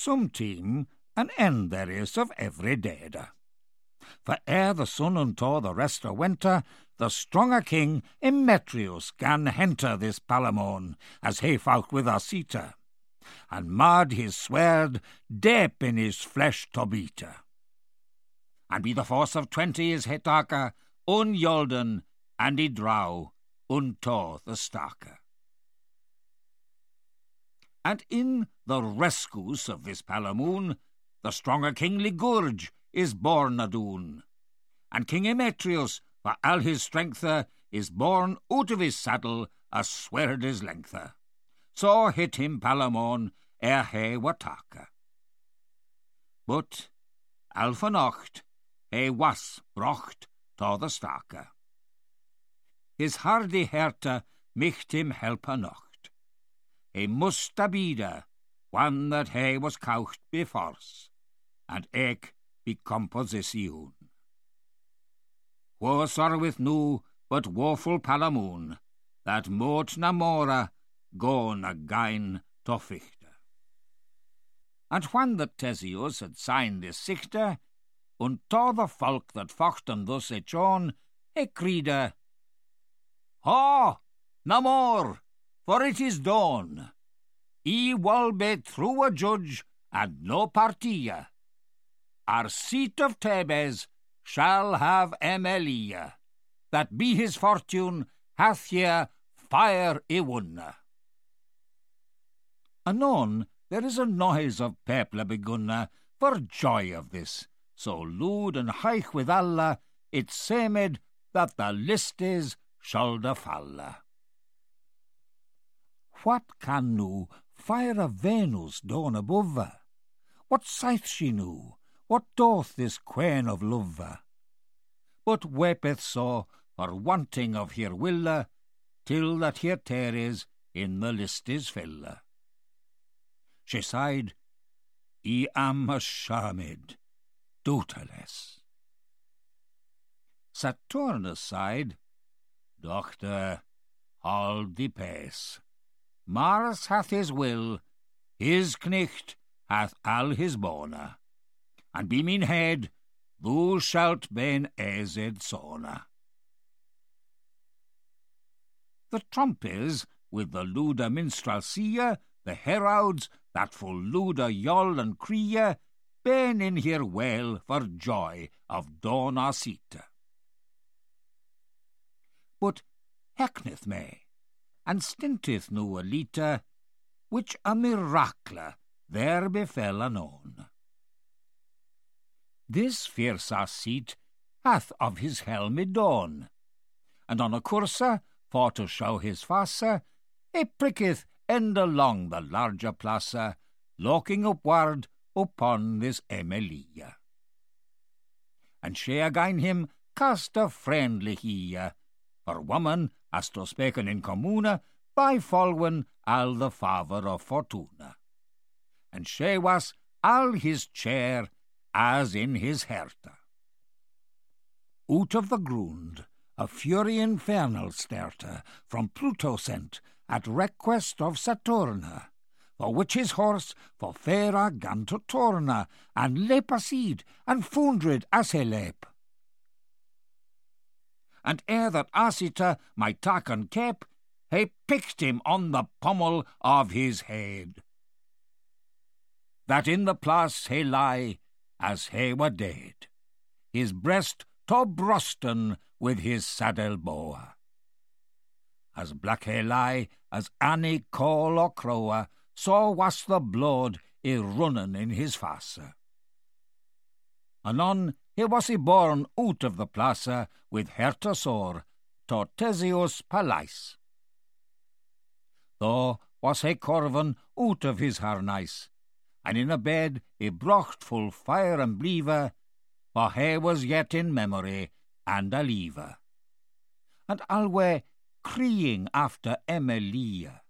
some team an end there is of every day. For ere the sun unto the rest o' winter, the stronger king Emetrius gan henter this Palamon, as he fought with Arcita, and mad his sword deep in his flesh to beat her. And be the force of 20 his hitaka, Yolden, and he drow unto the starker. And in the rescues of this Palamoon, the stronger king Ligurge is born adoon, and King Emetrius, for all his strength, is born out of his saddle a swerd his length. So hit him Palamon ere he wataka. But alfa nocht he was brocht to the starker. His hardy herte micht him help a nocht. He must abide one that he was couched beforce, and eke be composition. Woe sorroweth nu but woeful Palamoon, that mote namora gone again to fichte. And when that Theseus had signed this sichte, unto the folk that fochten thus each on, he cried, "Ha, no more, for it is dawn. He will be true a judge and no partia. Our seat of Thebes shall have Emelia, that be his fortune hath here fire I won." Anon there is a noise of people begun, for joy of this, so lewd and high with Allah, it seemed that the listes shoulder fall. What can nu fire of Venus dawn above her? What saith she nu? What doth this queen of love? But weepeth so for wanting of her will, till that her tears in the listes fill. She sighed, "I am ashamed, doubtless." Saturnus sighed, "Doctor, hold the pace. Mars hath his will, his knecht hath all his bone, and be mine head, thou shalt ben azed sona." The trumpets with the luda minstrelsy, the heralds that full luda yell and crie, ben in here wail for joy of dawn Arcita. But heckneth me, and stinteth nu a lita, which a miracle there befell anon. This fierce Arcite hath of his helm dawn, and on a courser, for to show his face, he pricketh end along the larger plaza, looking upward upon this Emelia. And she again him cast a friendly hie, for woman, as to speken in commune, by folwen all the favour of Fortuna. And she was all his chair, as in his herte. Out of the grund, a fury infernal sterte, from Pluto sent, at request of Saturna, for which his horse for Fera gan to Torna, and leap aside, and foundred as he leap. And ere that Arcita might tak and cape, he picked him on the pommel of his head, that in the place he lie, as he were dead, his breast to brusten with his saddle bow. As black he lie as any coal or crow, so was the blood running in his face. Anon he was born out of the plaza with herte sore to Theseus' palace. Though was he corven out of his harness, and in a bed he brocht full fire and blieve, for he was yet in memory and alive, and alway crying after Emelia.